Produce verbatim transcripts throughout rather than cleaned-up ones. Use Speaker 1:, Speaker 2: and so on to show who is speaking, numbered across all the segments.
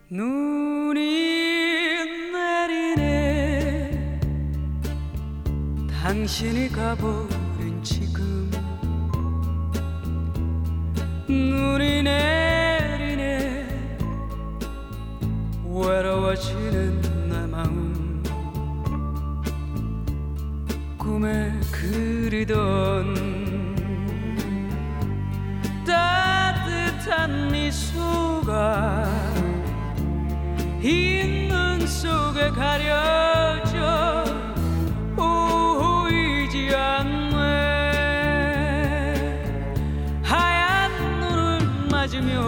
Speaker 1: 눈이 내리네. 당신이 가버린 지금 눈이 내리네. 외로워지는 내 마음 꿈에 그리던 따뜻한 미소가 흰 눈 속에 가려져 보이지 않네. 하얀 눈을 맞으며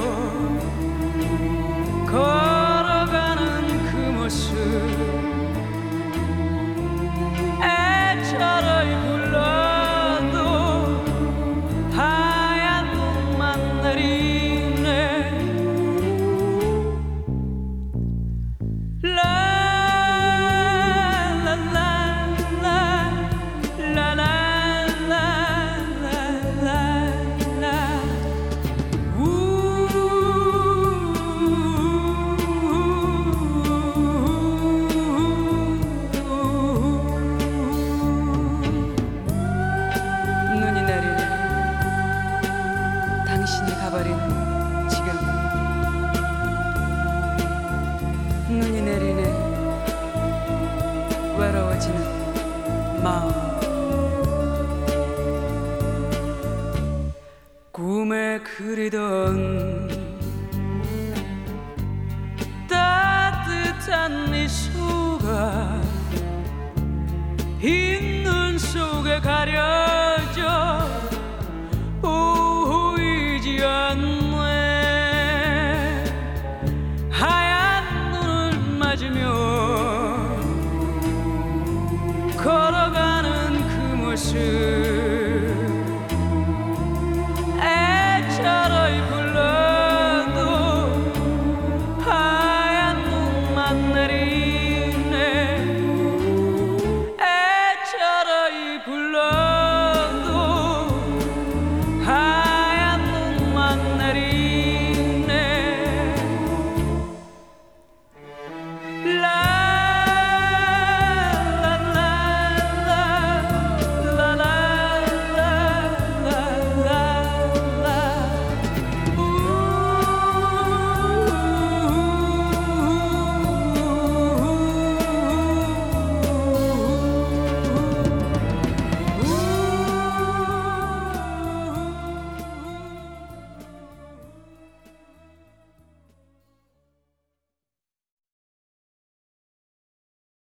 Speaker 1: 걸어가는 그 모습 애처를 불러도 하얀 눈만 내리네. 눈이 내리네. 당신이 가버린 지금 눈이 내리네. 외로워지는 마음 꿈에 그리던 따뜻한 미소가 흰 눈 속에 가려